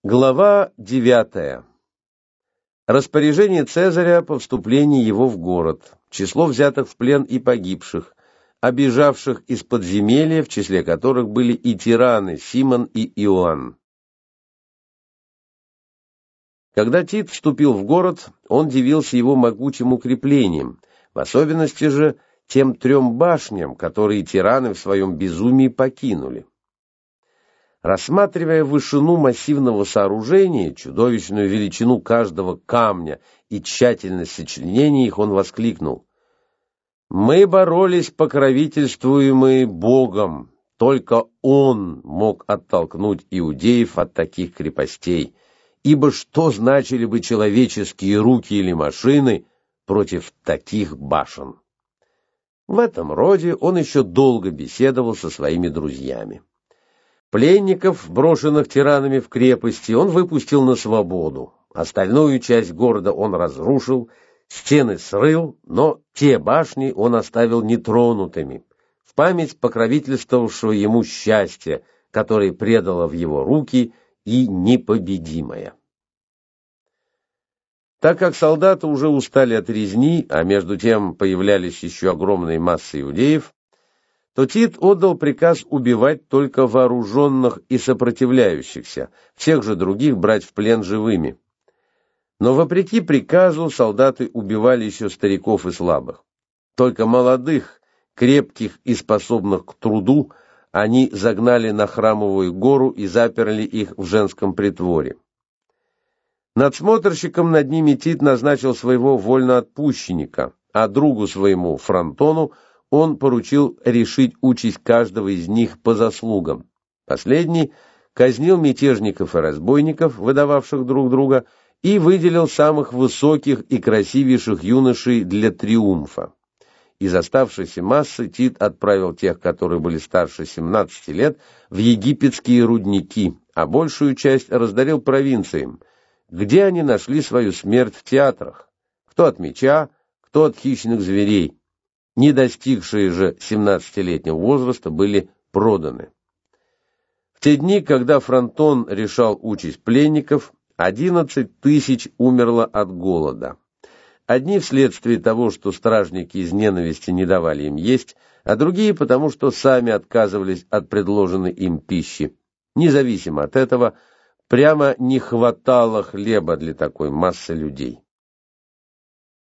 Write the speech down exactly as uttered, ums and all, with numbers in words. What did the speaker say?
Глава девятая. Распоряжение Цезаря по вступлению его в город, число взятых в плен и погибших, обежавших из подземелья, в числе которых были и тираны Симон и Иоанн. Когда Тит вступил в город, он дивился его могучим укреплением, в особенности же тем трем башням, которые тираны в своем безумии покинули. Рассматривая вышину массивного сооружения, чудовищную величину каждого камня и тщательность сочленения их, он воскликнул: «Мы боролись, покровительствуемые Богом, только Он мог оттолкнуть иудеев от таких крепостей, ибо что значили бы человеческие руки или машины против таких башен?» В этом роде он еще долго беседовал со своими друзьями. Пленников, брошенных тиранами в крепости, он выпустил на свободу. Остальную часть города он разрушил, стены срыл, но те башни он оставил нетронутыми, в память покровительствовавшего ему счастья, которое предало в его руки и непобедимое. Так как солдаты уже устали от резни, а между тем появлялись еще огромные массы иудеев, то Тит отдал приказ убивать только вооруженных и сопротивляющихся, всех же других брать в плен живыми. Но вопреки приказу солдаты убивали еще стариков и слабых. Только молодых, крепких и способных к труду они загнали на Храмовую гору и заперли их в женском притворе. Надсмотрщиком над ними Тит назначил своего вольноотпущенника, а другу своему, Фронтону, он поручил решить участь каждого из них по заслугам. Последний казнил мятежников и разбойников, выдававших друг друга, и выделил самых высоких и красивейших юношей для триумфа. Из оставшейся массы Тит отправил тех, которые были старше семнадцати лет, в египетские рудники, а большую часть раздарил провинциям, где они нашли свою смерть в театрах, кто от меча, кто от хищных зверей. Не достигшие же семнадцатилетнего возраста были проданы. В те дни, когда Фронтон решал участь пленников, одиннадцать тысяч умерло от голода. Одни вследствие того, что стражники из ненависти не давали им есть, а другие потому, что сами отказывались от предложенной им пищи. Независимо от этого, прямо не хватало хлеба для такой массы людей.